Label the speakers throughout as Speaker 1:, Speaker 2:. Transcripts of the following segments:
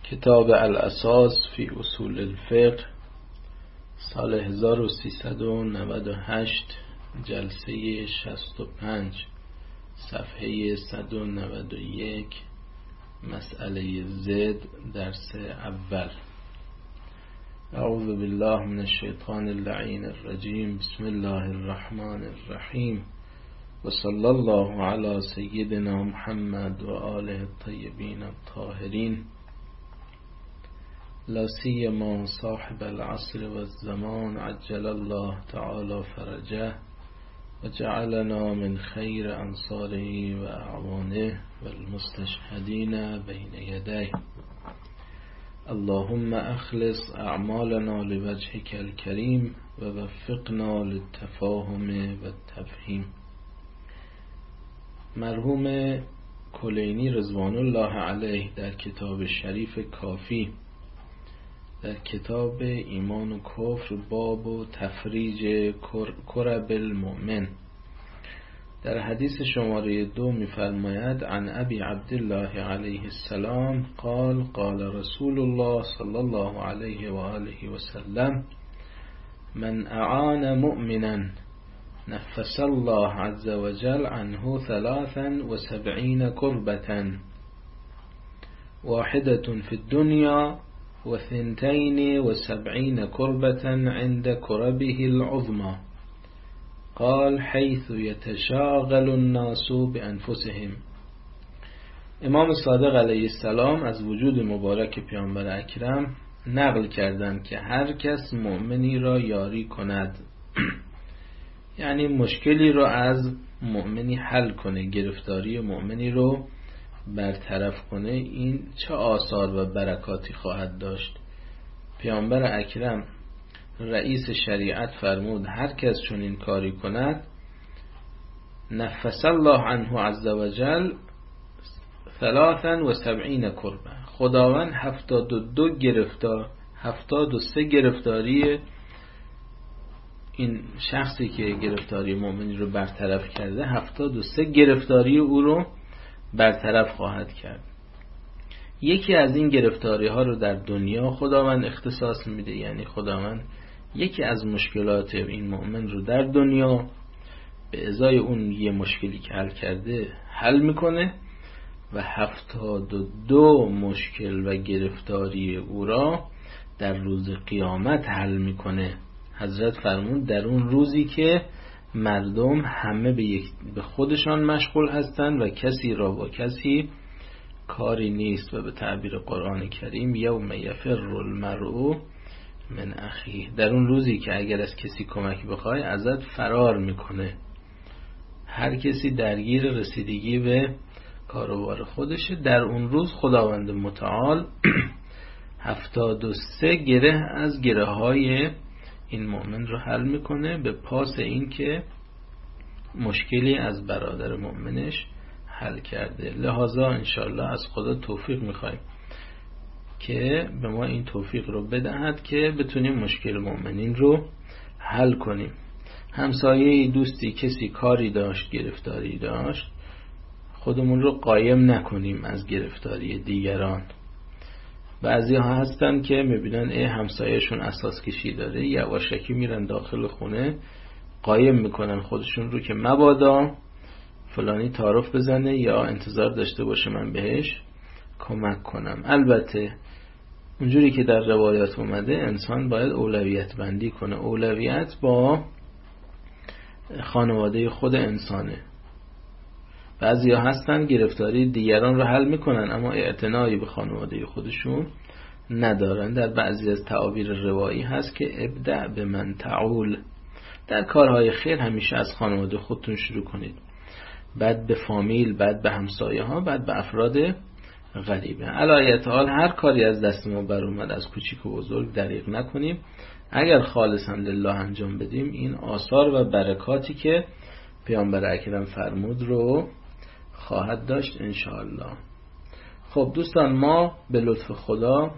Speaker 1: کتاب الاساس فی اصول الفقه، سال 1398، جلسه 65، صفحه 191، مسئله زد، درس اول. اعوذ بالله من الشیطان اللعین الرجیم. بسم الله الرحمن الرحیم و صلی الله علی سیدنا محمد و آله الطیبین الطاهرین، لا سیما صاحب العصر و الزمان عجل الله تعالی فرجه و جعلنا من خیر انصاره و اعوانه و المستشهدین بین یدیه. اللهم اخلص اعمالنا لوجهك الكریم و وفقنا للتفاهم و التفهیم. مرحوم کلینی رضوان الله علیه در کتاب شریف کافی در کتاب ایمان و کفر باب و تفریج کرب المؤمن در حدیث شماره 2 می‌فرماید عن ابی عبدالله علیه السلام قال قال رسول الله صلی الله علیه و آله و سلم من اعان مؤمنا نفس الله عز وجل عنه 73 كربة واحدة في الدنيا و 72 كربة عند كربه العظمى. قال حيث يتشاغل الناس بأنفسهم. امام صادق علیه السلام از وجود مبارک پیامبر اکرم نقل کردند که هر کس مؤمنی را یاری کند یعنی مشکلی رو از مؤمنی حل کنه، گرفتاری مؤمنی رو برطرف کنه، این چه آثار و برکاتی خواهد داشت. پیامبر اکرم رئیس شریعت فرمود هر کس چون این کاری کند نفس الله عنه عز وجل 73 کربه، خداوند 73 گرفتاری این شخصی که گرفتاری مؤمنی رو برطرف کرده 73 گرفتاری او رو برطرف خواهد کرد. یکی از این گرفتاری ها رو در دنیا خداوند اختصاص میده، یعنی خداوند یکی از مشکلات این مؤمن رو در دنیا به ازای اون یه مشکلی که حل کرده حل میکنه و 72 مشکل و گرفتاری او را در روز قیامت حل میکنه. حضرت فرمود در اون روزی که مردم همه به خودشان مشغول هستند و کسی را با کسی کاری نیست و به تعبیر قرآن کریم یوم یفر المرء من اخیه، در اون روزی که اگر از کسی کمک بخوای ازت فرار میکنه. هر کسی درگیر رسیدگی به کاروبار خودشه. در اون روز خداوند متعال 73 گره از گره های این مؤمن رو حل میکنه به پاس این که مشکلی از برادر مؤمنش حل کرده. لذا انشاءالله از خدا توفیق میخوایم که به ما این توفیق رو بدهد که بتونیم مشکل مؤمنین رو حل کنیم. همسایه دوستی کسی کاری داشت، گرفتاری داشت، خودمون رو قایم نکنیم از گرفتاری دیگران. بعضی ها هستن که میبینن همسایهشون اساس کشی داره، یواشکی میرن داخل خونه قایم میکنن خودشون رو که مبادا فلانی تعارف بزنه یا انتظار داشته باشه من بهش کمک کنم. البته اونجوری که در روایات اومده انسان باید اولویت بندی کنه. اولویت با خانواده خود انسانه. بعضی ها هستن گرفتاری دیگران رو حل میکنن اما اعتنایی به خانواده خودشون ندارن. در بعضی از تعابیر روایی هست که ابدأ به من تعول، در کارهای خیر همیشه از خانواده خودتون شروع کنید، بعد به فامیل، بعد به همسایه ها، بعد به افراد غریبه. علایت حال هر کاری از دست ما بر اومد از کوچیک و بزرگ دریغ نکنیم. اگر خالصا لله انجام بدیم این آثار و برکاتی که پیامبر اکرم فرمود رو خواهد داشت انشاءالله. خب دوستان، ما به لطف خدا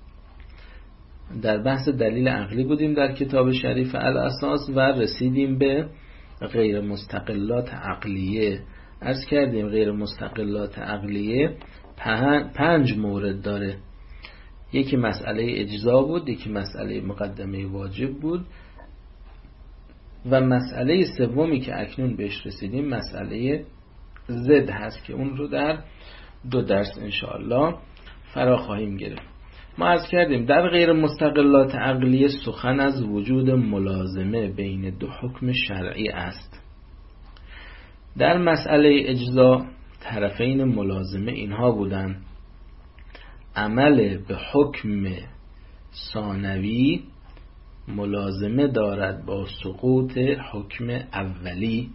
Speaker 1: در بحث دلیل عقلی بودیم در کتاب شریف الاساس و رسیدیم به غیر مستقلات عقلیه. عرض کردیم غیر مستقلات عقلیه 5 مورد داره. یکی مسئله اجزا بود، یکی مسئله مقدمه واجب بود و مسئله سومی که اکنون بهش رسیدیم مسئله ضد هست که اون رو در 2 درس انشاءالله فرا خواهیم گرفت. ما عرض کردیم در غیر مستقلات عقلیه سخن از وجود ملازمه بین 2 حکم شرعی است. در مسئله اجزا طرفین ملازمه اینها بودن: عمل به حکم ثانوی ملازمه دارد با سقوط حکم اولی.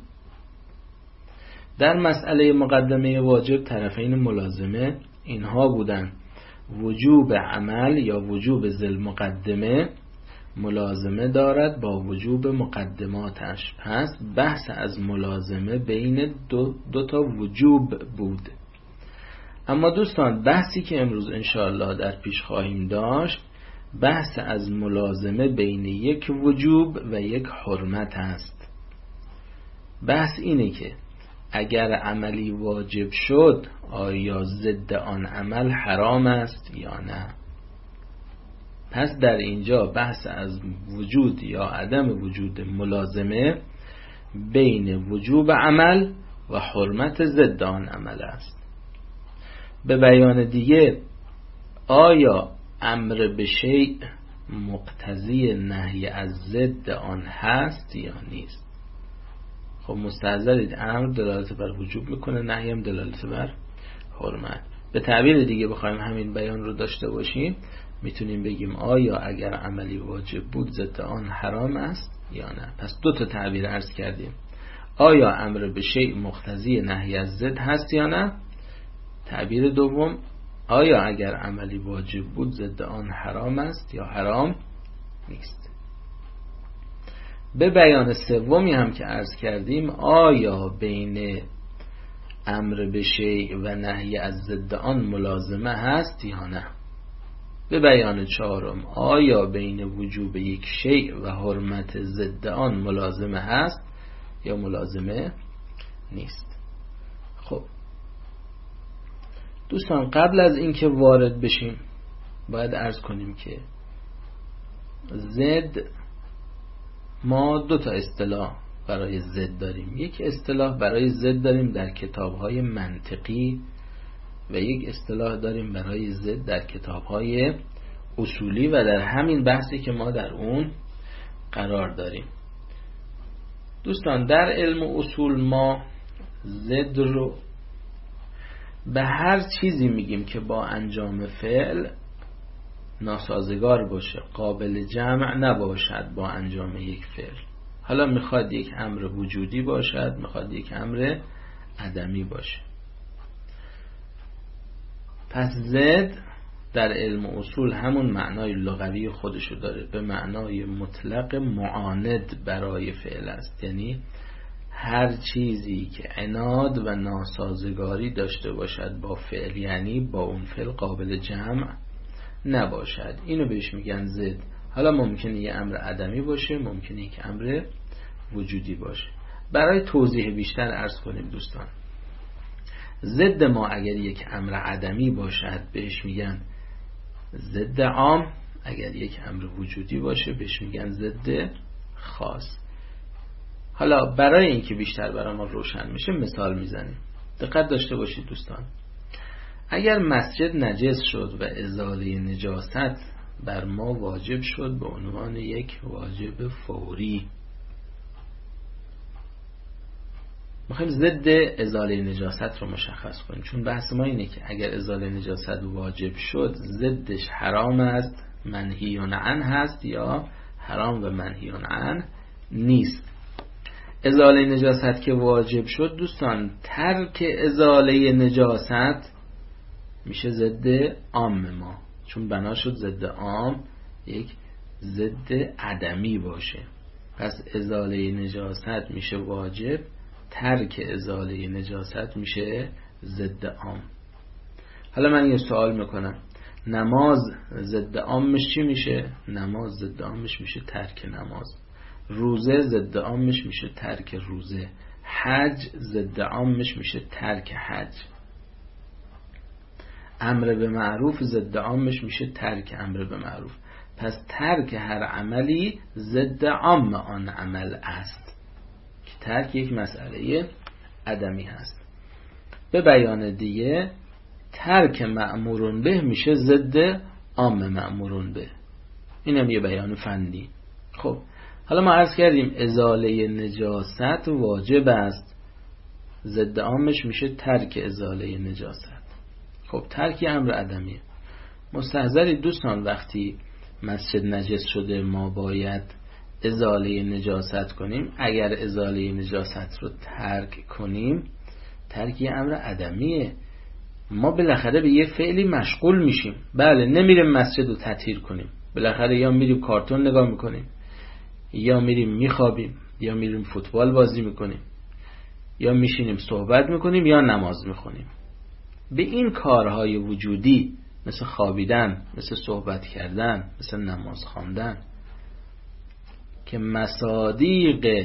Speaker 1: در مسئله مقدمه واجب طرفین ملازمه اینها بودن: وجوب عمل یا وجوب ذی المقدمه ملازمه دارد با وجوب مقدماتش. پس بحث از ملازمه بین دو تا وجوب بود. اما دوستان بحثی که امروز انشاءالله در پیش خواهیم داشت بحث از ملازمه بین یک وجوب و یک حرمت است. بحث اینه که اگر عملی واجب شد آیا ضد آن عمل حرام است یا نه. پس در اینجا بحث از وجود یا عدم وجود ملازمه بین وجوب عمل و حرمت ضد آن عمل است. به بیان دیگه آیا امر به شیء مقتضی نهی از ضد آن هست یا نیست؟ خب مستحضرید امر دلالت بر وجوب میکنه، نهی هم دلالت بر حرمت. به تعبیر دیگه بخوایم همین بیان رو داشته باشیم میتونیم بگیم آیا اگر عملی واجب بود ضد آن حرام است یا نه. پس 2 تا تعبیر عرض کردیم: آیا امر به شیء مقتضی نهی از ضد هست یا نه. تعبیر دوم: آیا اگر عملی واجب بود ضد آن حرام است یا حرام نیست. به بیان سومی هم که عرض کردیم آیا بین امر به شیء و نهی از ضد آن ملازمه هست یا نه. به بیان چهارم آیا بین وجوب یک شیء و حرمت ضد آن ملازمه هست یا ملازمه نیست. خب دوستان قبل از اینکه وارد بشیم باید عرض کنیم که ضد ما 2 تا اصطلاح برای ضد داریم. یک اصطلاح برای ضد داریم در کتاب‌های منطقی و یک اصطلاح داریم برای ضد در کتاب‌های اصولی و در همین بحثی که ما در اون قرار داریم. دوستان در علم اصول ما ضد رو به هر چیزی میگیم که با انجام فعل ناسازگار باشه، قابل جمع نباشد با انجام یک فعل. حالا میخواد یک امر وجودی باشد، میخواد یک امر عدمی باشه. پس ضد در علم اصول همون معنای لغوی خودشو داره، به معنای مطلق معاند برای فعل است. یعنی هر چیزی که عناد و ناسازگاری داشته باشد با فعل، یعنی با اون فعل قابل جمع نباشد، اینو بهش میگن ضد. حالا ممکنه یه امر عدمی باشه، ممکنه یک امر وجودی باشه. برای توضیح بیشتر عرض کنیم دوستان، ضد ما اگر یک امر عدمی باشد بهش میگن ضد عام، اگر یک امر وجودی باشه بهش میگن ضد خاص. حالا برای اینکه بیشتر برای ما روشن میشه مثال میزنیم. دقت داشته باشید دوستان، اگر مسجد نجس شد و ازاله نجاست بر ما واجب شد به عنوان یک واجب فوری، میخوایم ضد ازاله نجاست رو مشخص کنیم، چون بحث ما اینه که اگر ازاله نجاست واجب شد ضدش حرام است، منهی عنه هست یا حرام و منهی عنه نیست. ازاله نجاست که واجب شد دوستان، ترک ازاله نجاست میشه ضد عام ما، چون بنا شد ضد عام یک ضد عدمی باشه. پس ازاله نجاست میشه واجب، ترک ازاله نجاست میشه ضد عام. حالا من یه سوال میکنم، نماز ضد عامش چی میشه؟ نماز ضد عامش میشه ترک نماز. روزه ضد عامش میشه ترک روزه. حج ضد عامش میشه ترک حج. امر به معروف ضد عامش میشه ترک امر به معروف. پس ترک هر عملی ضد عام آن عمل است که ترک یک مسئله عدمی هست. به بیان دیگه ترک مأمورون به میشه ضد عام مأمورون به. اینم یه بیان فنی. خب حالا ما عرض کردیم ازاله نجاست واجب است، ضد عامش میشه ترک ازاله نجاست. خب ترک امر عدمیه. مستحضری دوستان وقتی مسجد نجس شده ما باید ازاله نجاست کنیم. اگر ازاله نجاست رو ترک کنیم ترک امر عدمیه. ما بالاخره به یه فعلی مشغول میشیم. بله نمیریم مسجد رو تطهیر کنیم، بالاخره یا میریم کارتون نگاه میکنیم، یا میریم میخوابیم، یا میریم فوتبال بازی میکنیم، یا میشینیم صحبت میکنیم، یا نماز میخونیم. به این کارهای وجودی مثل خوابیدن، مثل صحبت کردن، مثل نماز خواندن که مصادیق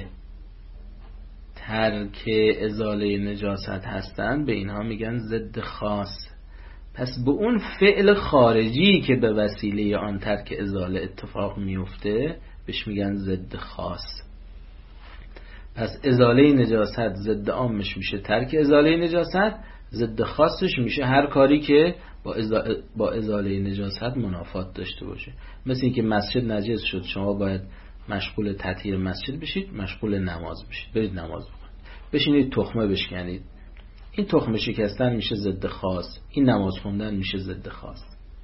Speaker 1: ترک ازاله نجاست هستند، به اینها میگن ضد خاص. پس به اون فعل خارجی که به وسیله آن ترک ازاله اتفاق میفته بهش میگن ضد خاص. پس ازاله نجاست ضد عامش میشه ترک ازاله نجاست، ضد خاصش میشه هر کاری که با ازاله نجاست منافات داشته باشه. مثل اینکه مسجد نجس شد، شما باید مشغول تطهیر مسجد بشید، مشغول نماز بشید، برید نماز بخونید، بشینید تخمه بشکنید. این تخمه شکستن میشه ضد خاص، این نماز خوندن میشه ضد خاص.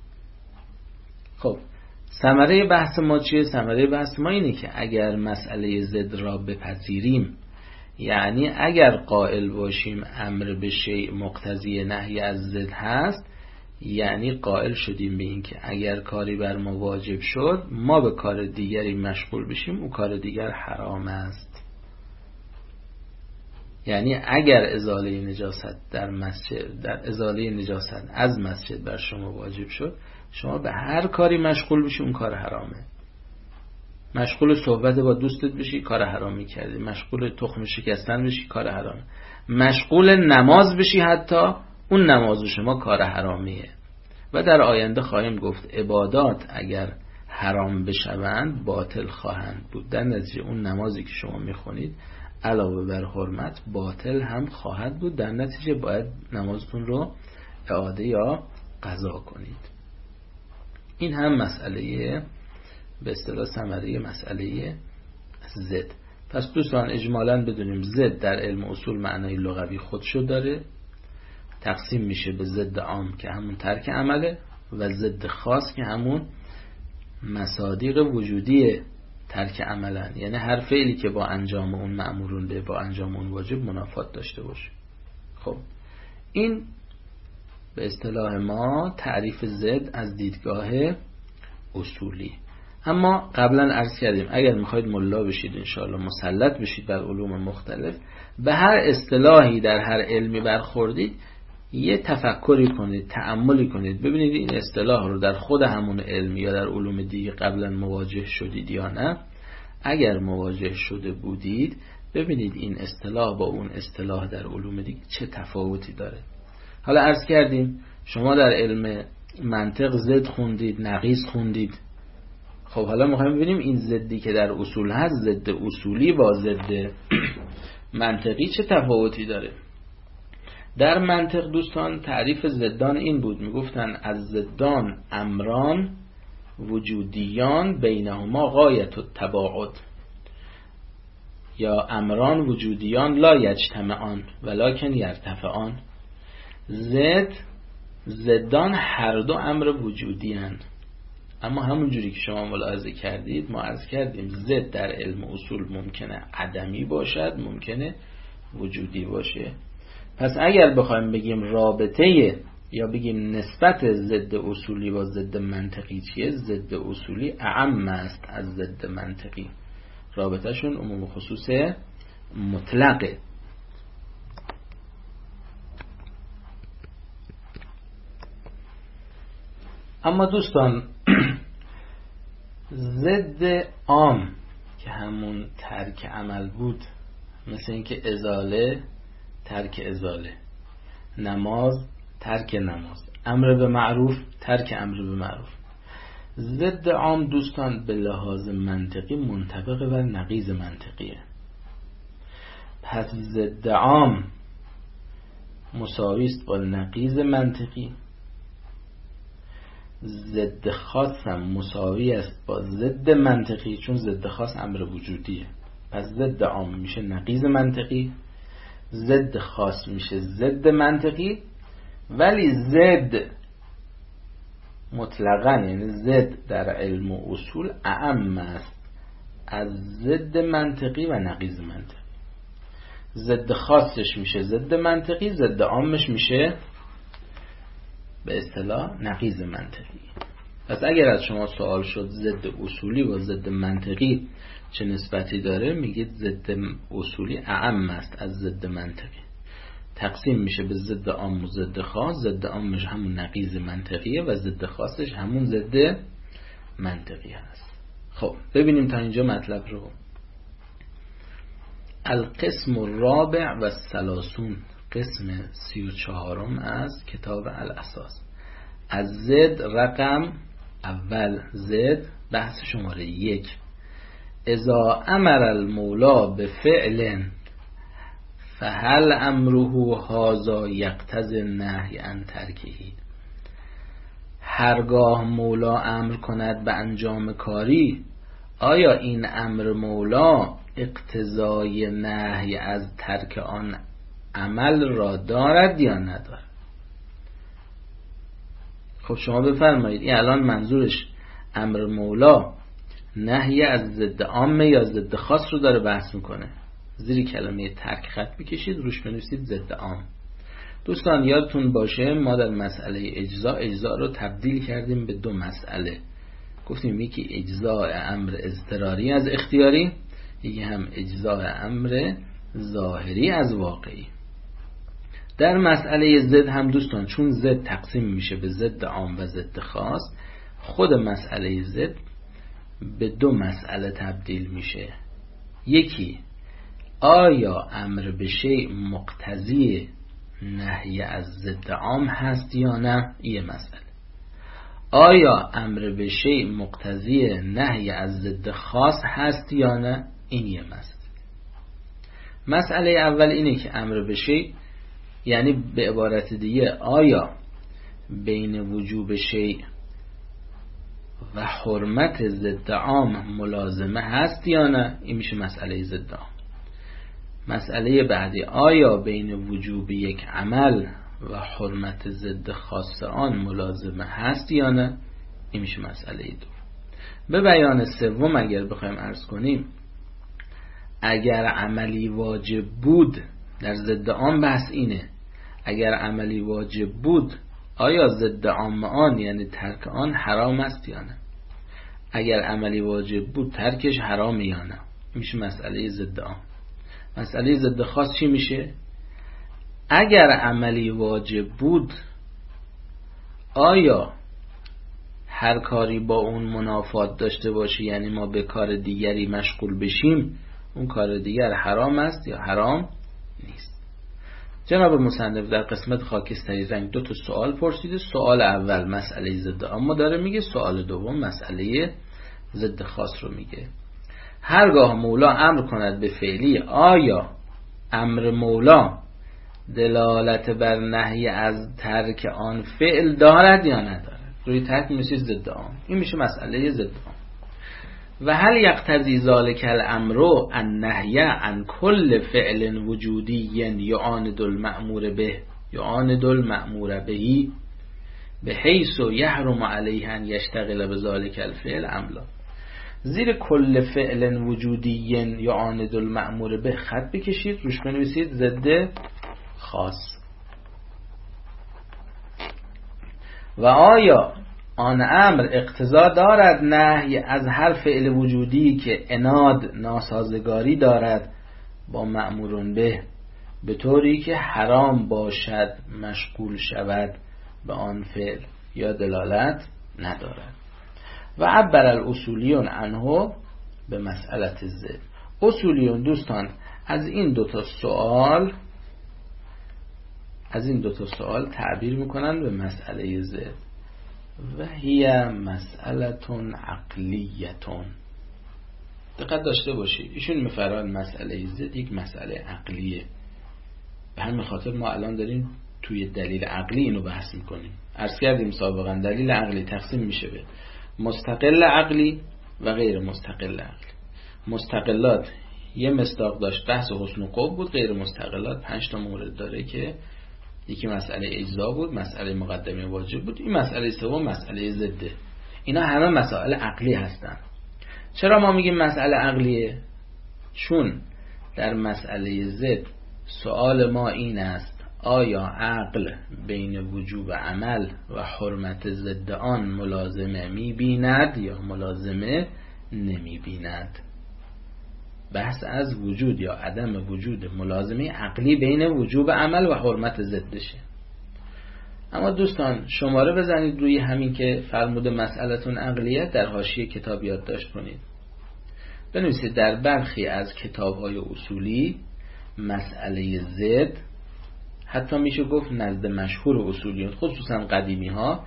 Speaker 1: خب ثمره بحث ما چیه؟ ثمره بحث ما اینه که اگر مسئله ضد را بپذیریم، یعنی اگر قائل باشیم امر به شیء مقتضی نهی از ضد هست، یعنی قائل شدیم به این که اگر کاری بر ما واجب شد ما به کار دیگری مشغول بشیم اون کار دیگر حرام است. یعنی اگر ازاله نجاست در ازاله نجاست از مسجد بر شما واجب شد، شما به هر کاری مشغول بشی اون کار حرامه. مشغول صحبت با دوستت بشی کار حرامی کردی، مشغول تخم شکستن بشی کار حرامه، مشغول نماز بشی حتی اون نماز شما کار حرامیه. و در آینده خواهیم گفت عبادات اگر حرام بشوند باطل خواهند بود. در نتیجه اون نمازی که شما میخونید علاوه بر حرمت باطل هم خواهد بود. در نتیجه باید نمازتون رو اعاده یا قضا کنید. این هم مسئله به اصطلاح ثمره مسئله ضد. پس دوستان اجمالاً بدونیم ضد در علم اصول معنای لغوی خودشو داره، تقسیم میشه به ضد عام که همون ترک عمله و ضد خاص که همون مصادیق وجودی ترک عملن، یعنی هر فعلی که با انجام اون مأمورون به با انجام اون واجب منافات داشته باشه. خب این به اصطلاح ما تعریف ضد از دیدگاه اصولی. اما قبلا عرض کردیم اگر میخواید ملا بشید انشاءالله مسلط بشید بر علوم مختلف، به هر اصطلاحی در هر علمی برخوردید یه تفکری کنید، تأملی کنید، ببینید این اصطلاح رو در خود همون علم یا در علوم دیگه قبلا مواجه شدید یا نه. اگر مواجه شده بودید ببینید این اصطلاح با اون اصطلاح در علوم دیگه چه تفاوتی داره. حالا عرض کردیم شما در علم منطق ضد خوندید، نقیض خوندید. خب حالا میخوایم ببینیم این ضدی که در اصول هست، ضد اصولی با ضد منطقی چه تفاوتی داره. در منطق دوستان تعریف ضدان این بود، میگفتن از ضدان امران وجودیان بینهما غایت التباعد، یا امران وجودیان لا یجتمعان ولکن یرتفعان. ضدان هر دو امر وجودی هستند، اما همون جوری که شما ملاحظه کردید ما عرض کردیم ضد در علم اصول ممکنه عدمی باشد، ممکنه وجودی باشه. پس اگر بخوایم بگیم رابطه یا بگیم نسبت ضد اصولی با ضد منطقی چیه، ضد اصولی اعم است از ضد منطقی، رابطهشون عموم خصوص مطلقه. اما دوستان ضد عام که همون ترک عمل بود، مثل اینکه ازاله ترک ازاله، نماز ترک نماز، امر به معروف، ترک امر به معروف. ضد عام دوستان به لحاظ منطقی منطبق بر نقیض منطقیه. پس ضد عام مساوی است با نقیض منطقی، ضد خاص هم مساوی است با ضد منطقی، چون ضد خاص امر وجودیه. پس ضد عام میشه نقیض منطقی، ضد خاص میشه ضد منطقی. ولی ضد مطلقاً، یعنی ضد در علم و اصول اعم است از ضد منطقی و نقیض منطقی. ضد خاصش میشه ضد منطقی، ضد عامش میشه به اصطلاح نقیض منطقی. پس اگر از شما سوال شد ضد اصولی و ضد منطقی چه نسبتی داره، میگید ضد اصولی اعم است از ضد منطقی. تقسیم میشه به ضد عام و ضد خاص. ضد عامش همون نقیض منطقیه و ضد خاصش همون ضد منطقی هست. خب ببینیم تا اینجا مطلب رو. القسم الرابع و الثلاثون، قسم 34 از کتاب الاساس. از ضد رقم اول، ضد بحث شماره 1. اذا امر المولا به فعل فهل امره هذا یقتضی النهی عن ترکه. هرگاه مولا امر کند به انجام کاری، آیا این امر مولا اقتضای نهی از ترک آن عمل را دارد یا ندارد؟ خب شما بفرمایید این الان منظورش امر مولا نهی از ضد عام یا ضد خاص رو داره بحث میکنه. زیر کلمه ترک خط میکشید، روش بنویسید ضد عام. دوستان یادتون باشه ما در مسئله اجزا رو تبدیل کردیم به 2 مسئله. گفتیم یکی اجزاء امر اضطراری از اختیاری، یکی هم اجزاء امر ظاهری از واقعی. در مسئله ضد هم دوستان چون ضد تقسیم میشه به ضد عام و ضد خاص، خود مسئله ضد به 2 مسئله تبدیل میشه. یکی آیا امر به شیء مقتضی نهی از ضد عام هست یا نه؟ یه مسئله. آیا امر به شیء مقتضی نهی از ضد خاص هست یا نه؟ این یه مسئله. مسئله اول اینه که امر به شیء، یعنی به عبارت دیگه آیا بین وجوب شیء و حرمت ضد عام ملازمه هست یا نه؟ این میشه مسئله ضد عام. مسئله بعدی آیا بین وجوب یک عمل و حرمت ضد خاص آن ملازمه هست یا نه؟ این میشه مسئله 2. به بیان سوم اگر بخوایم عرض کنیم، اگر عملی واجب بود، در ضد عام بحث اینه، اگر عملی واجب بود آیا ضد عام آن یعنی ترک آن حرام است یا نه؟ اگر عملی واجب بود ترکش حرام یا نه؟ میشه مسئله ضد عام. مسئله ضد خاص چی میشه؟ اگر عملی واجب بود آیا هر کاری با اون منافات داشته باشه، یعنی ما به کار دیگری مشغول بشیم، اون کار دیگر حرام است یا حرام نیست؟ جناب مصنف در قسمت خاکستری رنگ 2 سوال پرسیده. سوال اول مسئله ضد عام داره میگه، سوال دوم مسئله ضد خاص رو میگه. هرگاه مولا امر کند به فعلی، آیا امر مولا دلالت بر نهی از ترک آن فعل دارد یا ندارد؟ روی ترک میشه ضد عام. این میشه مسئله ضد عام. و هل یقتضی ذلک الامر النهی عن کل فعل وجودی یعاند المأمور به بحیث یحرم علیه ان یشتغل بذلک الفعل عملا. زیر کل فعل وجودی یعاند المأمور به خط بکشید، روش بنویسید ضد خاص. و آیا آن امر اقتضا دارد نهی از هر فعل وجودی که عناد ناسازگاری دارد با مأمورون به طوری که حرام باشد مشغول شود به آن فعل یا دلالت ندارد؟ و عبر الاصولیون عنه به مسئله ضد. اصولیون دوستان از این 2 سوال از این دو تا سوال تعبیر میکنن به مسئله زد. و هی مسئلتون عقلیتون. دقت داشته باشید ایشون میفرمایند مسئله زد یک مسئله عقلیه. به همین خاطر ما الان داریم توی دلیل عقلی اینو بحث میکنیم. عرض کردیم سابقا دلیل عقلی تقسیم میشه به مستقل عقلی و غیر مستقل عقلی. مستقلات یه مصداق داشت بحث حسن و قبح بود، غیر مستقلات 5 تا مورد داره که یکی مسئله اجزا بود، مسئله مقدمه واجب بود، این مسئله سوم مسئله ضده. اینا همه مسائل عقلی هستن. چرا ما میگیم مسئله عقلیه؟ چون در مسئله ضد سوال ما این است آیا عقل بین وجوب عمل و حرمت ضد آن ملازمه میبیند یا ملازمه نمیبیند؟ بحث از وجود یا عدم وجود ملازمه عقلی بین وجوب عمل و حرمت ضدشه. اما دوستان شماره بزنید روی همین که فرموده مسئلتون عقلیت، در حاشیه کتاب یادداشت کنید. بنویسید در برخی از کتاب‌های اصولی مسئله ضد، حتی میشه گفت نزد مشهور اصولیون خصوصا قدیمی ها،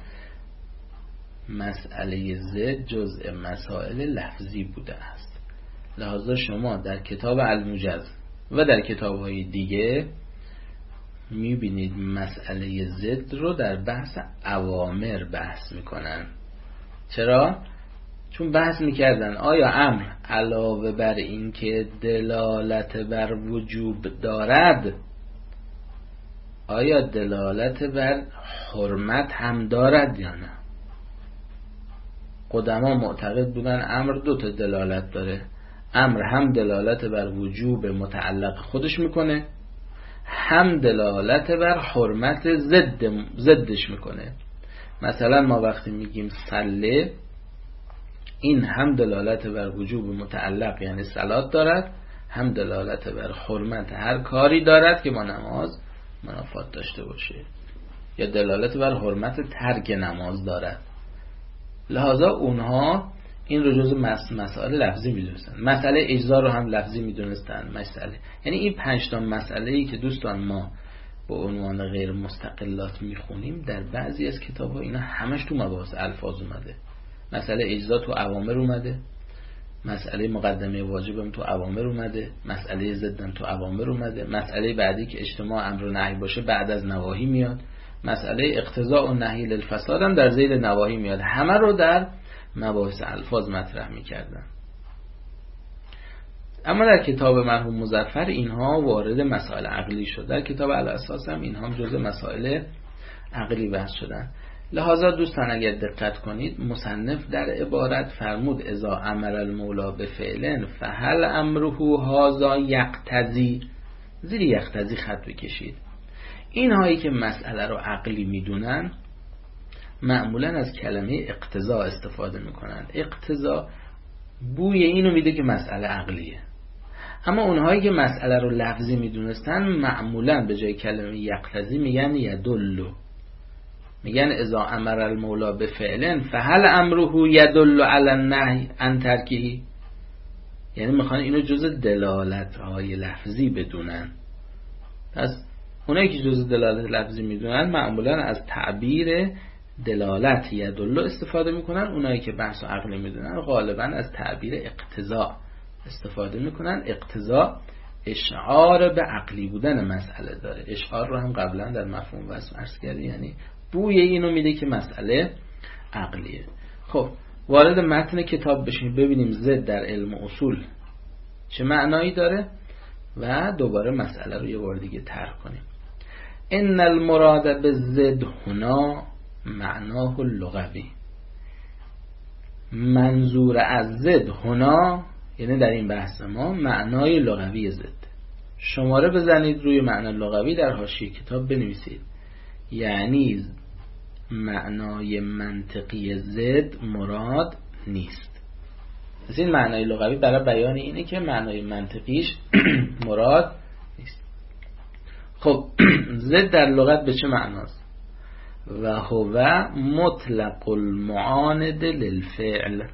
Speaker 1: مسئله ضد جزء مسائل لفظی بوده است. لحاظا شما در کتاب الموجز و در کتاب‌های دیگه میبینید مسئله ضد رو در بحث اوامر بحث میکنن. چرا؟ چون بحث میکردن آیا امر علاوه بر این که دلالت بر وجوب دارد، آیا دلالت بر حرمت هم دارد یا نه؟ قدما معتقد بودن امر 2 تا دلالت داره. امر هم دلالت بر وجوب متعلق خودش میکنه، هم دلالت بر حرمت ضدش میکنه. مثلا ما وقتی میگیم صله، این هم دلالت بر وجوب متعلق یعنی صلات دارد، هم دلالت بر حرمت هر کاری دارد که با نماز منافات داشته باشه، یا دلالت بر حرمت ترک نماز دارد. لحاظا اونها این رو جزء مسائل لفظی میدونستن. مسئله اجزا رو هم لفظی میدونستن. یعنی این 5 تا مسئله‌ای که دوستان ما با عنوان غیر مستقلات میخونیم در بعضی از کتاب‌ها اینا همش تو مباحث الفاظ اومده. مسئله اجزا تو اوامر اومده، مسئله مقدمه واجبم تو اوامر اومده، مسئله ضدم تو اوامر اومده، مسئله بعدی که اجتماع امر و نهی باشه بعد از نواهی میاد، مسئله اقتضاء و نهی للفساد هم در ذیل نواهی میاد. همه رو در مباحث الفاظ مطرح میکردن. اما در کتاب مرحوم مظفر اینها وارد مسائل عقلی شد. در کتاب الاساس هم اینها هم جزء مسائل عقلی بحث شدن. لحاظا دوستان اگر دقت کنید مصنف در عبارت فرمود اذا امر المولا بفعل فهل امره هذا یقتضی، زیر یقتضی خط بکشید. اینهایی که مسئله رو عقلی میدونن معمولا از کلمه اقتضا استفاده میکنن. اقتضا بوی اینو میده که مسئله عقلیه. اما اونهایی که مسئله رو لفظی میدونستن معمولا به جای کلمه یقتضی میگن یدل، میگن اذا امر المولا بفعل فهل امره یدل علی النهی عن ترکه، یعنی میخوان اینو جزء دلالت های لفظی بدونن. پس اونایی که جزء دلالت لفظی میدونن معمولا از تعبیر دلالت یدل استفاده میکنن. اونایی که بحث عقلی میدونن غالبا از تعبیر اقتضا استفاده میکنن. اقتضا اشعار به عقلی بودن مسئله داره. اشعار رو هم قبلا در مفهوم وصف عرض کردیم، یعنی بوی اینو میده که مسئله عقلیه. خب وارد متن کتاب بشیم ببینیم ضد در علم اصول چه معنایی داره و دوباره مسئله رو یه بار دیگه طرح کنیم. ان المراد بالضد هنا معناه اللغوی، منظور از ضد هنا یعنی در این بحث ما معنای لغوی ضد. شماره بزنید روی معنای لغوی در حاشیه کتاب بنویسید، یعنی معنای منطقی ضد مراد نیست. از این معنای لغوی برای بیان اینه که معنای منطقیش مراد نیست. خب ضد در لغت به چه معناست؟ و هو مطلق المعاند للفعل.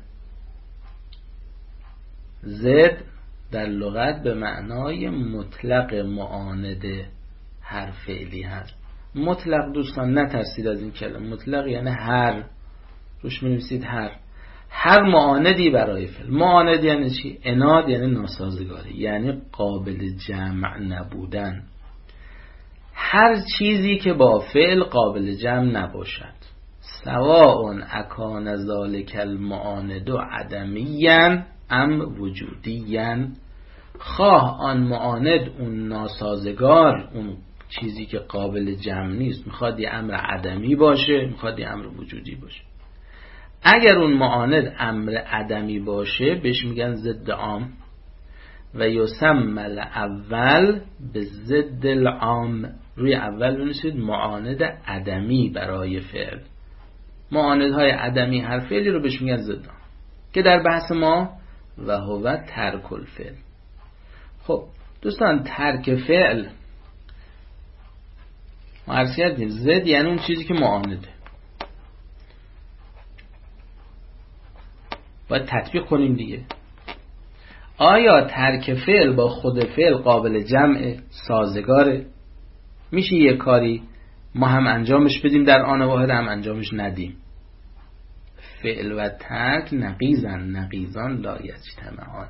Speaker 1: ضد در لغت به معنای مطلق معاند هر فعلی هست. مطلق دوستان نترسید از این کلمه. مطلق یعنی هر، روش می‌نویسید هر معاندی برای فعل. معاند یعنی چی؟ اناد یعنی ناسازگاری، یعنی قابل جمع نبودن. هر چیزی که با فعل قابل جمع نباشد، سواء اکان ذالک المعاند عدمیًا ام وجودیًا، خواه آن معاند، اون ناسازگار، اون چیزی که قابل جمع نیست، میخواد یه امر عدمی باشه، میخواد یه امر وجودی باشه. اگر اون معاند امر عدمی باشه بهش میگن ضد عام و یسمى الاول به ضد العام. روی اول بنویسید معاند عدمی برای فعل. معاندهای عدمی هر فعلی رو بهش میگن ضد عام که در بحث ما و هو ترک الفعل. خب دوستان، ترک فعل ما عرض کردیم ضد یعنی اون چیزی که معانده. باید تطبیق کنیم دیگه. آیا ترک فعل با خود فعل قابل جمع سازگاره؟ میشه یه کاری ما هم انجامش بدیم در آن واحد، هم انجامش ندیم. فعل و ترک نقیضان لا یجتمعان.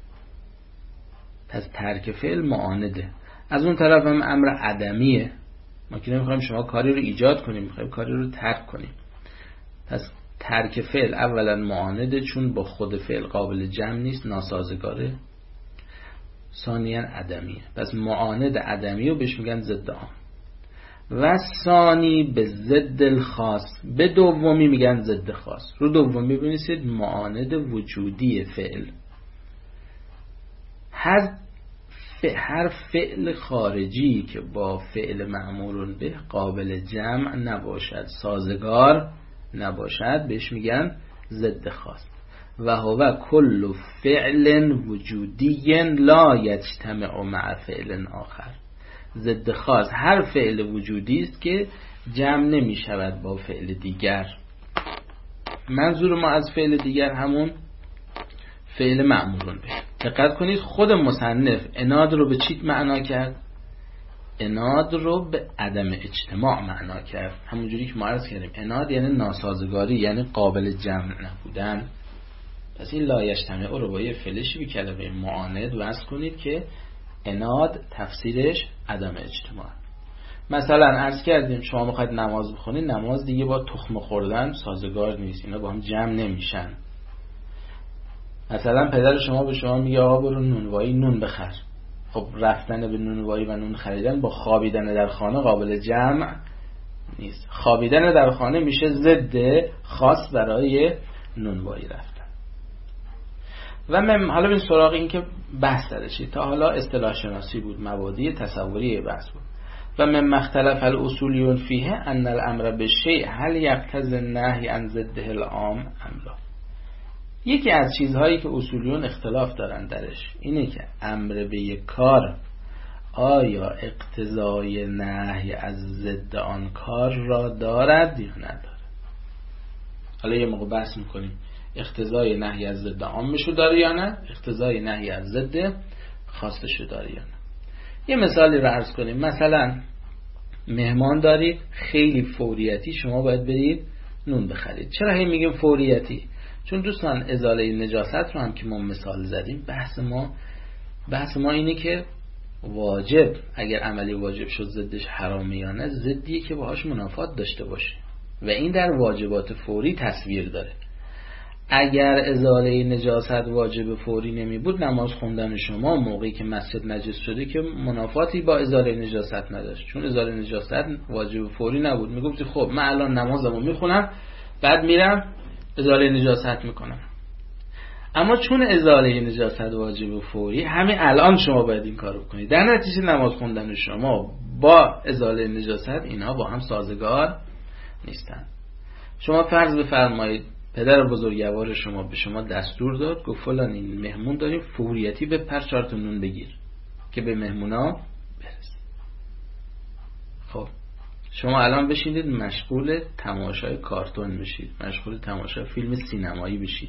Speaker 1: پس ترک فعل معانده، از اون طرف هم امر عدمیه. ما که نمیخوایم شما کاری رو ایجاد کنیم، میخوایم کاری رو ترک کنیم. پس ترک فعل اولا معانده، چون با خود فعل قابل جمع نیست، ناسازگاره. ثانیا عدمیه. پس معاند عدمی رو بهش میگن ضد عام. و ثانی به ضد الخاص، به دومی میگن ضد خاص. رو دومی ببینید معاند وجودی فعل. هر فعل خارجی که با فعل مأمور به قابل جمع نباشد، سازگار نباشد، بهش میگن ضد خاص. و هو کل فعل وجودی لا یجتمع مع فعل آخر. ضد خاص هر فعل وجودی است که جمع نمی شود با فعل دیگر. منظور ما از فعل دیگر همون فعل مأمورون به. دقت کنید خود مصنف عناد رو به چی معنا کرد؟ عناد رو به عدم اجتماع معنا کرد. همونجوری که ما عرض کردیم عناد یعنی ناسازگاری، یعنی قابل جمع نبودن. پس این لا یجتمع رو با یه فعلشی به کلمه معاند وصل کنید که عناد تفسیرش عدم اجتماع. مثلا عرض کردیم شما میخواید نماز بخونید، نماز دیگه با تخم خوردن سازگار نیست، اینا با هم جمع نمیشن. مثلا پدر شما به شما میگه آقا برو نونوایی نون بخر. خب رفتن به نونوایی و نون خریدن با خوابیدن در خانه قابل جمع نیست. خوابیدن در خانه میشه ضد خاص برای نونوایی رفتن. و حالا این سراغ این که بحث درشید. تا حالا اصطلاح شناسی بود، مبادی تصوری بحث بود. و من مختلف الاصولیون فیه ان الامر بالشیء هل یقتضی النهی عن ضده العام ام لا. یکی از چیزهایی که اصولیون اختلاف دارن درش اینه که امر به یک کار آیا اقتضای نهی از ضد آن کار را دارد یا ندارد. حالا یه موقع بحث میکنیم اقتضای نهی از ضد عامشو داره یا نه، اقتضای نهی از ضد خاصشو داره یا نه. یه مثالی رو عرض کنیم. مثلا مهمان دارید، خیلی فوریتی شما باید برید نون بخرید. چرا هی میگیم فوریتی؟ چون دوستان ازاله نجاست رو هم که ما مثال زدیم، بحث ما اینه که واجب اگر عملی واجب شد ضدش حرامه یا نه، ضدیه که باهاش منافات داشته باشه و این در واجبات فوری تصویر داره. اگر ازاله نجاست واجب فوری نمی بود، نماز خوندن شما موقعی که مسجد نجس شده که منافاتی با ازاله نجاست نداشت، چون ازاله نجاست واجب فوری نبود. میگفتی خب من الان نمازمو میخونم بعد میرم ازاله نجاست میکنم. اما چون ازاله نجاست واجب فوری، همین الان شما باید این کارو بکنید. در نتیجه نماز خوندن شما با ازاله نجاست اینها با هم سازگار نیستن. شما فرض بفرمایید پدر بزرگوار شما به شما دستور داد، گفت فلان این مهمون داریم فوریتی به پر 4 تا نون بگیر که به مهمونا برس. خب شما الان بشینید مشغول تماشای کارتون بشید، مشغول تماشای فیلم سینمایی بشید.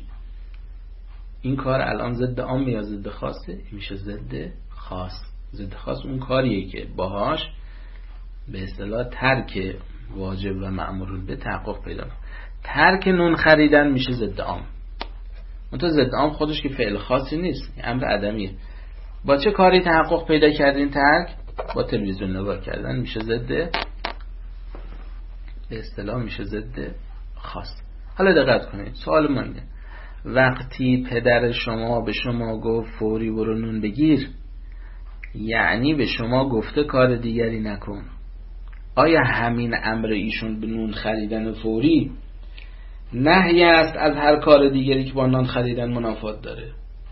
Speaker 1: این کار الان ضد عام یا ضد خاصه؟ میشه ضد خاص. ضد خاص اون کاریه که باهاش به اصطلاح ترک واجب و مأمور به تحقق پیدا کنه. ترک نون خریدن میشه ضد عام. منتها ضد عام خودش که فعل خاصی نیست، امر عدمیه. با چه کاری تحقق پیدا کردین ترک؟ با تلویزیون نگاه کردن میشه ضد، به اصطلاح میشه ضد خاص. حالا دقت کنید، سوال منه، وقتی پدر شما به شما گفت فوری برو نون بگیر، یعنی به شما گفته کار دیگری نکن. آیا همین امر ایشون به نون خریدن فوری نهی است از هر کار دیگری که با نان خریدن منافات داره؟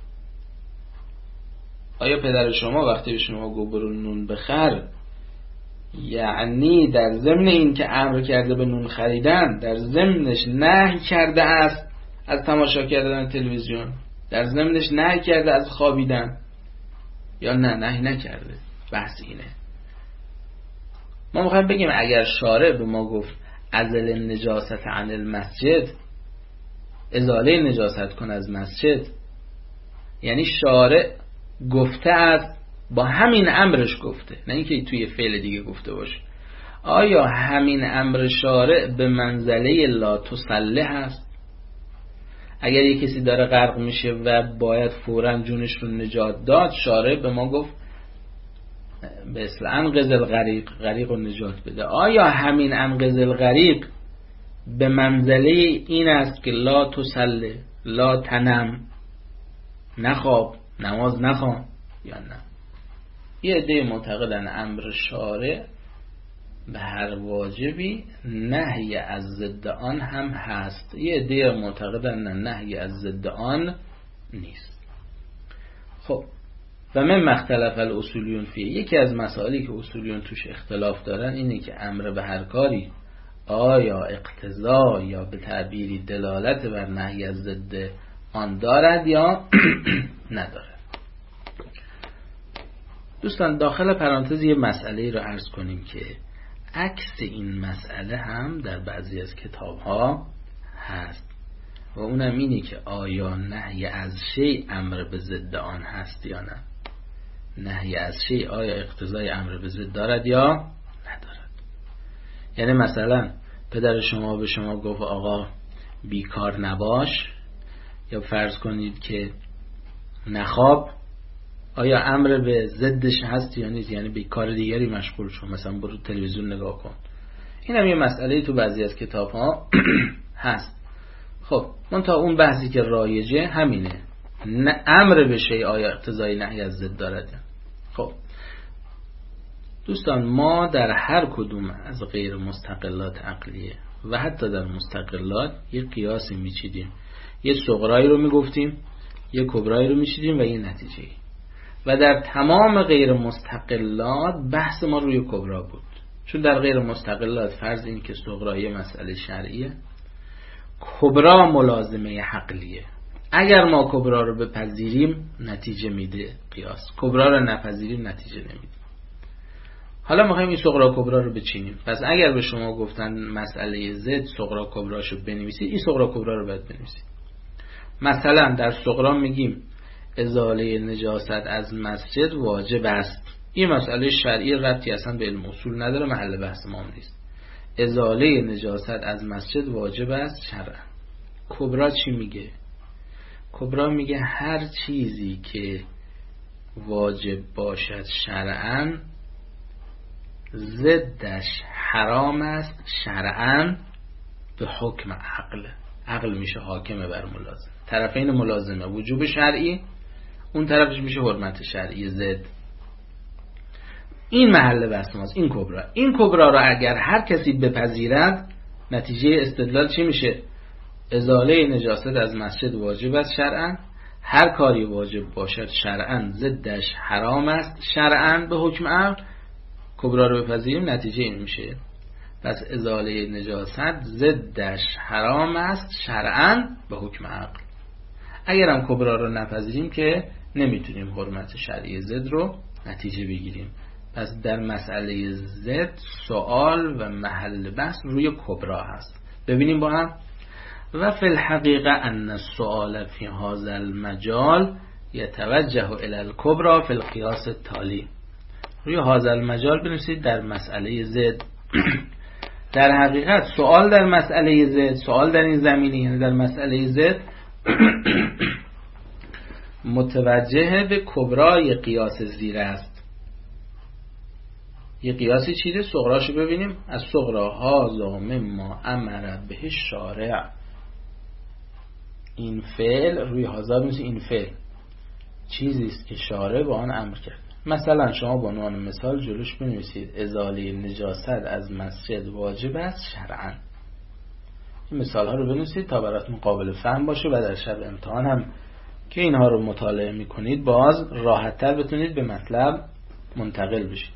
Speaker 1: آیا پدر شما وقتی به شما گفت برو نون بخر، یعنی در ضمن این که امر کرده به نون خریدن، در ضمنش نهی کرده است از تماشا کردن تلویزیون، در ضمنش نهی کرده از خوابیدن، یا نه نهی نکرده؟ بحث اینه. ما میخوایم بگیم اگر شارع به ما گفت ازل النجاست عن المسجد، ازاله نجاست کن از مسجد، یعنی شارع گفته است، با همین امرش گفته، نه اینکه توی فعل دیگه گفته باشه. آیا همین امر شارع به منزله لا تصلی هست؟ اگر یک کسی داره غرق میشه و باید فوراً جونش رو نجات داد، شارع به ما گفت به اصل انقذ الغریق، غریق رو نجات بده. آیا همین انقذ الغریق به منزله این است که لا تصلی، لا تنم، نخواب، نماز نخوان، یا نه؟ یه عده معتقدن امر شارع به هر واجبی نهی از ضد آن هم هست، یه عده معتقدن نهی از ضد آن نیست. خب و من مختلف الاصولیون فیه، یکی از مسائلی که اصولیون توش اختلاف دارن اینه که امر به هر کاری آیا اقتضا یا به تعبیری دلالت بر نهی از ضد آن دارد یا ندارد. دوستان داخل پرانتز یه مسئله رو عرض کنیم که عکس این مسئله هم در بعضی از کتاب ها هست و اونم اینه که آیا نهی از شیء امر به ضد آن هست یا نه. نهی از شیء آیا اقتضای امر به ضد دارد یا ندارد. یعنی مثلا پدر شما به شما گفت آقا بیکار نباش، یا فرض کنید که نخواب، آیا امر به ضدش هست یا نیست؟ یعنی به کار دیگری مشغول شو، مثلا برو تلویزیون نگاه کن. این هم یه مسئله تو بعضی از کتاب ها هست. خب من تا اون بحثی که رایجه همینه، امر به شیء آیا اقتضای نهی از ضد دارد. خب دوستان ما در هر کدوم از غیر مستقلات عقلیه و حتی در مستقلات یه قیاسی میچیدیم، یه صغرایی رو میگفتیم، یه کبرایی رو میچیدیم و یه نتیجه‌ای. و در تمام غیر مستقلات بحث ما روی کبرا بود، چون در غیر مستقلات فرض این که صغرای مسئله شرعیه، کبرا ملازمه حقلیه. اگر ما کبرا رو بپذیریم نتیجه میده قیاس، کبرا رو نپذیریم نتیجه نمیده. حالا میخوایم این صغرا کبرا رو بچینیم. پس اگر به شما گفتن مسئله زد صغرا کبراشو بنویسید، این صغرا کبرا رو باید بنویسید. مثلا در صغرا میگیم ازاله نجاست از مسجد واجب است. این مسئله شرعی ربطی اصلا به علم اصول نداره، محل بحث ما نیست. ازاله نجاست از مسجد واجب است شرعا. کبرا چی میگه؟ کبرا میگه هر چیزی که واجب باشد شرعا ضدش حرام است شرعا به حکم عقل. عقل میشه حاکم بر ملازم، طرفین ملازمه وجوب شرعی، اون طرفش میشه حرمت شرعی ضد. این محل بحث ماست، این کبرا. این کبرا را اگر هر کسی بپذیرد نتیجه استدلال چی میشه؟ ازاله نجاست از مسجد واجب است شرعا، هر کاری واجب باشد شرعا ضدش حرام است شرعا به حکم عقل. کبرا رو بپذیریم نتیجه این میشه، پس ازاله نجاست ضدش حرام است شرعا به حکم عقل. اگرم کبرا رو نپذیریم که نمیتونیم حرمت شرعی ضد رو نتیجه بگیریم. پس در مسئله ضد سوال و محل بحث روی کبرا هست. ببینیم با هم. و فی الحقیقه ان السؤال فی هذا المجال یتوجه الی الکبرى فی القیاس التالی. روی هذا المجال بنویسید در مسئله زد. در حقیقت سوال در مسئله زد، سوال در این زمینه یعنی در مسئله زد متوجه به کبرای قیاس زیر است. یه قیاسی چیده صغراشو ببینیم. از صغرا هازا مما امر به شارع، این فعل روی هازا بنویسید این فعل چیزی است که شارع با آن امر کرد. مثلا شما با عنوان مثال جلوش بنویسید ازاله نجاست از مسجد واجب است شرعاً. این مثال ها رو بنویسید تا براتون قابل فهم باشه و در شب امتحان هم که اینها رو مطالعه میکنید باز راحت تر بتونید به مطلب منتقل بشید.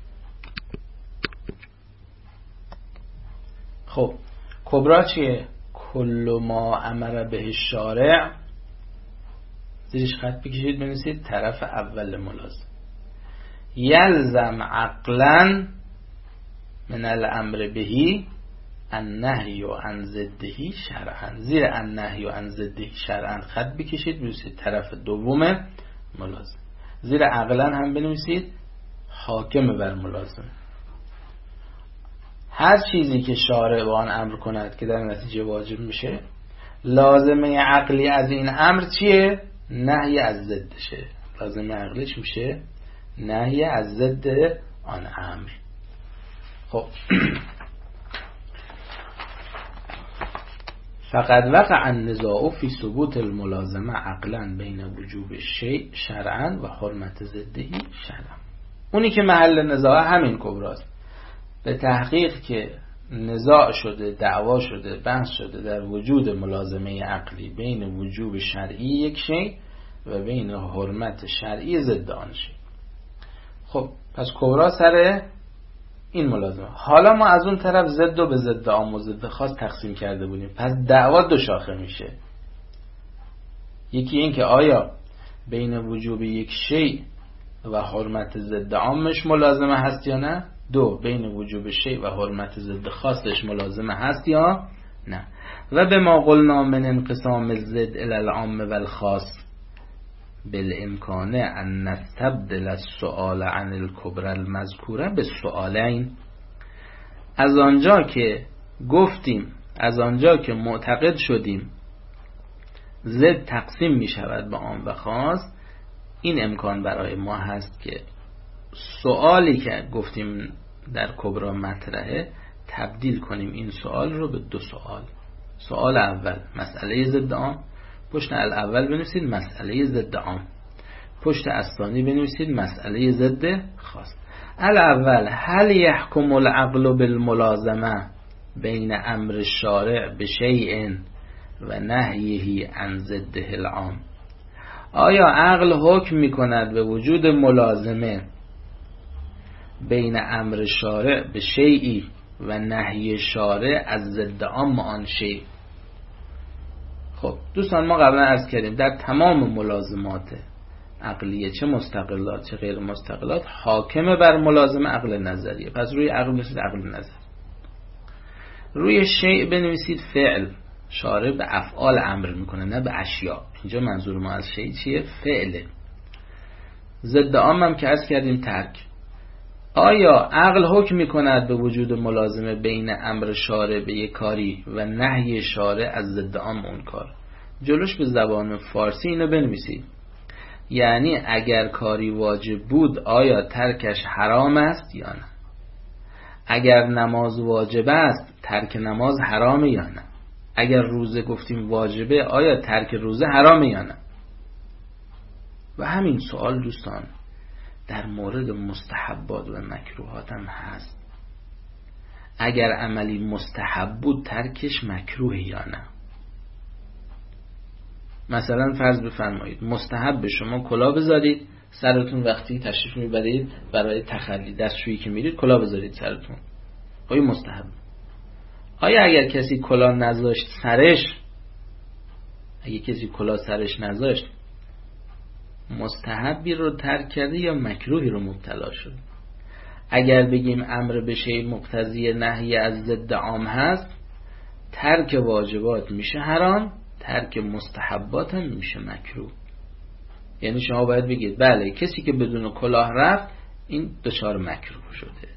Speaker 1: خب کبرا چیه؟ کل ما امر به شارع، زیرش خط بکشید بنویسید طرف اول ملازم. یلزم عقلا من الامر بهی النهی عن ضده شرعا. زیر النهی عن ضده شرعا خط بکشید بنویسید طرف دوم ملازم. زیر عقلا هم بنویسید حاکم بر ملازم. هر چیزی که شارع با آن امر کند که در نتیجه واجب میشه، لازمه عقلی از این امر چیه؟ نهی از ضدشه. لازمه عقلیش میشه نهی از ضد آن امر. خب فقد وقع النزاع فی ثبوت الملازمه عقلا بین وجوب الشیء شرعا و حرمت ضده شرعا. اونی که محل نزاع همین کبراست. به تحقیق که نزاع شده، دعوا شده، بحث شده در وجود ملازمه عقلی بین وجوب شرعی یک شیء و بین حرمت شرعی ضد آن شیء. خب پس کبرا سر این ملازمه. حالا ما از اون طرف ضد و به ضد عام و ضد خاص تقسیم کرده بودیم. پس دعوا دو شاخه میشه. یکی این که آیا بین وجوب یک شیء و حرمت ضد عامش ملازمه هست یا نه؟ دو، بین وجوب شیء و حرمت ضد خاصش ملازمه هست یا نه؟ و به ما قلنا من انقسام الضد الی العام و الخاص بالامکان ان نستبدل السؤال عن الکبرى المذکوره بالسؤالین. از آنجا که گفتیم، از آنجا که معتقد شدیم ضد تقسیم می شود به عام و خاص، این امکان برای ما هست که سوالی که گفتیم در کبرا مطرحه تبدیل کنیم این سوال رو به دو سوال. سوال اول مسئله ضد عام، پشت الاول بنویسید مسئله ضد عام، پشت الثانی بنویسید مسئله ضد خاص. الاول هل يحكم العقل بالملازمه بین امر الشارع بشیء و نهیه عن ضده العام. آیا عقل حکم میکند به وجود ملازمه بین امر شارع به شیئی و نهی شارع از ضد عام آن شیء؟ خب دوستان ما قبلا عرض کردیم در تمام ملازمات عقلیه، چه مستقلات چه غیر مستقلات، حاکم بر ملازمه عقل نظریه. پس روی عقل بنویسید عقل نظر، روی شیء بنویسید فعل. شارع به افعال امر میکنه نه به اشیاء. اینجا منظور ما از شیء چیه؟ فعله. ضد عام هم که عرض کردیم ترک. آیا عقل حکم میکند به وجود ملازمه بین امر شارع به یک کاری و نهی شارع از ضد عام اون کار؟ جلوش به زبان فارسی اینو بنویسید. یعنی اگر کاری واجب بود آیا ترکش حرام است یا نه؟ اگر نماز واجب است ترک نماز حرامه یا نه؟ اگر روزه گفتیم واجبه آیا ترک روزه حرامه یا نه؟ و همین سوال دوستان در مورد مستحبات و مکروهات هم هست. اگر عملی مستحب بود ترکش مکروه یا نه؟ مثلا فرض بفرمایید مستحب به شما کلاه بذارید سرتون وقتی تشریف میبرید برای تخلی دستشویی که میرید کلاه بذارید سرتون. آیا مستحب؟ آیا اگر کسی کلاه نذاشت سرش، اگه کسی کلاه سرش نذاشت مستحبی رو ترک کرده یا مکروهی رو مبتلا شد؟ اگر بگیم امر به شیء مقتضی نهی از ضد عام هست، ترک واجبات میشه حرام، ترک مستحبات هم میشه مکروه. یعنی شما باید بگید بله کسی که بدون کلاه رفت این دچار مکروه شده.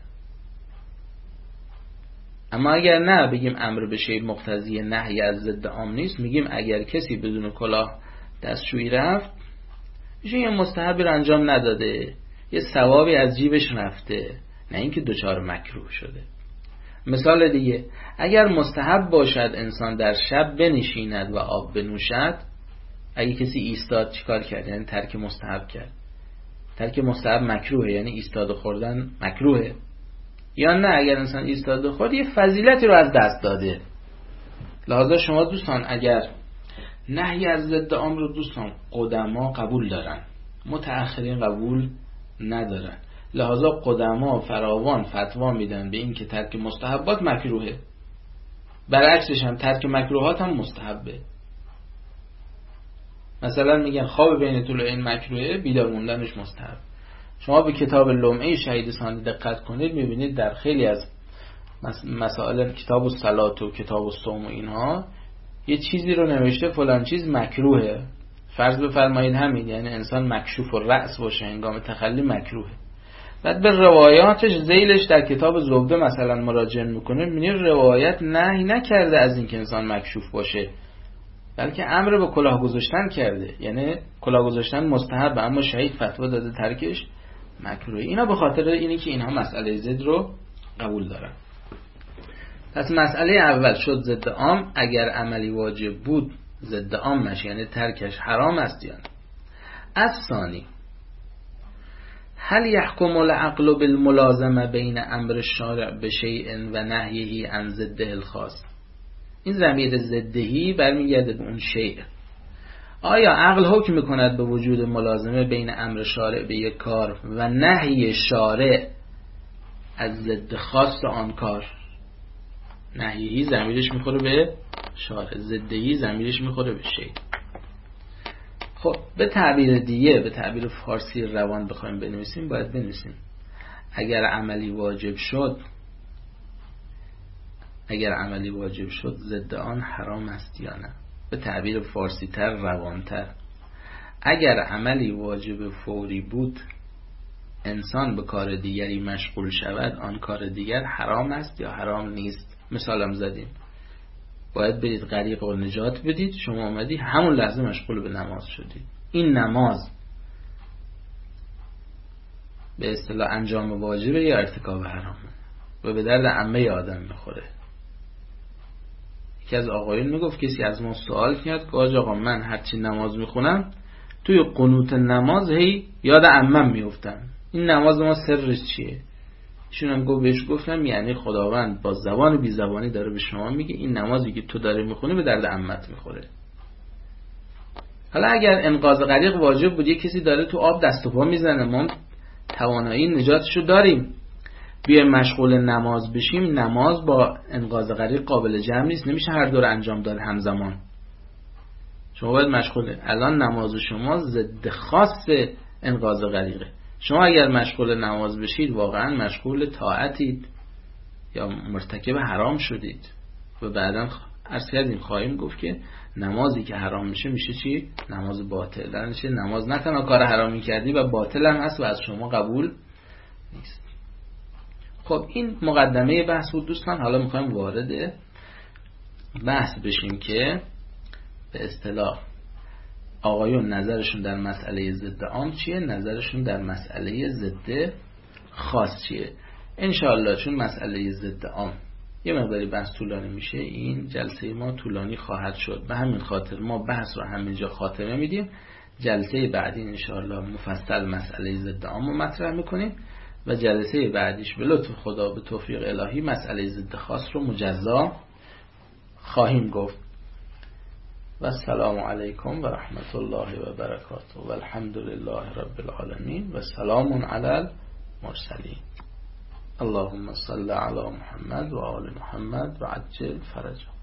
Speaker 1: اما اگر نه بگیم امر به شیء مقتضی نهی از ضد عام نیست، میگیم اگر کسی بدون کلاه دستشویی رفت، میشه یه مستحبی رو انجام نداده، یه ثوابی از جیبش رفته، نه اینکه دچار مکروه شده. مثال دیگه، اگر مستحب باشد انسان در شب بنشیند و آب بنوشد، اگه کسی ایستاد چیکار کرد؟ یعنی ترک مستحب کرد. ترک مستحب مکروهه، یعنی ایستاد خوردن مکروهه. یا نه اگر انسان ایستاد خورد یه فضیلتی رو از دست داده. لذا شما دوستان اگر نهی از ضد عام رو دوستان قدما قبول دارن، متأخرین قبول ندارن، لذا قدما فراوان فتوا میدن به این که ترک مستحبات مکروهه، برعکسش هم ترک مکروهات هم مستحبه. مثلا میگن خواب بین طلوعین مکروهه، بیدار موندنش مستحب. شما به کتاب لمعه شهید ثانی دقت کنید، میبینید در خیلی از مسائل کتاب الصلات و کتاب الصوم و اینها یه چیزی رو نوشته فلان چیز مکروهه. فرض بفرمایید همین، یعنی انسان مکشوف الرأس باشه هنگام تخلی مکروهه. بعد به روایاتش ذیلش در کتاب زبده مثلا مراجعه میکنه، میبینید روایت نهی نکرده از اینکه انسان مکشوف باشه، بلکه امر به کلاه گذاشتن کرده. یعنی کلاه گذاشتن مستحب، اما شهید فتوا داده ترکش مکروه. اینا به خاطر اینه که اینها مسئله ضد رو قبول دارن. پس مسئله اول شد ضد عام، اگر عملی واجب بود ضد عام نشه، یعنی ترکش حرام است یا نه. الثانی، هل يحكم العقل بالملازمه بین امر الشارع بشیء و نهیه عن ضده الخاص. این ضمیر ضدهی برمیگرده به اون شیء. آیا عقل حکم میکند به وجود ملازمه بین امر شارع به یک کار و نهی شارع از ضد خاص آن کار؟ نهیهی ضمیرش میخوره به شارع، ضدهی ضمیرش میخوره به شیء. خب به تعبیر دیگه، به تعبیر فارسی روان بخوایم بنویسیم، باید بنویسیم اگر عملی واجب شد ضد آن حرام است یا نه. به تعبیر فارسی تر روانتر، اگر عملی واجب فوری بود انسان به کار دیگری مشغول شود، آن کار دیگر حرام است یا حرام نیست. مثالم زدیم، باید برید غریق و نجات بدید، شما آمدی همون لحظه مشغول به نماز شدید. این نماز به اصطلاح انجام واجبه یا ارتکاب حرامه و به درد عمه آدم میخوره. یکی از آقایون میگفت کسی از ما سوال کرد که آقا من هرچی نماز میخونم توی قنوت نماز هی یاد عمم میفتم، این نماز ما سرش چیه؟ ایشون هم بهش گفتم یعنی خداوند با زبان بی زبانی داره به شما میگه این نمازی که تو داره میخونی به درد عمت میخوره. حالا اگر انقاذ غریق واجب بود، یه کسی داره تو آب دست و پا میزنه، ما توانایی نجاتشو داریم، بیایم مشغول نماز بشیم، نماز با انقاذ غریق قابل جمع نیست، نمیشه هر دو رو انجام داد همزمان. شما باید مشغوله. الان نماز شما ضد خاص انقاذ غریقه. شما اگر مشغول نماز بشید واقعا مشغول طاعتید یا مرتکب حرام شدید. و بعدا عرض کردیم خواهیم گفت که نمازی که حرام میشه میشه چی؟ نماز باطل. در نتیجه نماز نه تنها کار حرامی کردی و باطل هم هست و از شما قبول نیست. خب این مقدمه بحث بود دوستان. حالا میخوایم وارد بحث بشیم که به اصطلاح آقایون نظرشون در مسئله ضد عام چیه، نظرشون در مسئله ضد خاص چیه. انشاءالله چون مسئله ضد عام یه مقداری بحث طولانی میشه، این جلسه ما طولانی خواهد شد. به همین خاطر ما بحث رو همینجا خاتمه میدیم. جلسه بعدی انشاءالله مفصل مسئله ضد عام رو مطرح میکنیم و جلسه بعدیش به لطف خدا به توفیق الهی مسئله ضد خاص رو مجزا خواهیم گفت. و السلام علیکم و رحمت الله و برکاته و الحمد لله رب العالمین و سلام علی المرسلین. اللهم صل علی محمد و آل محمد و عجل فرجهم.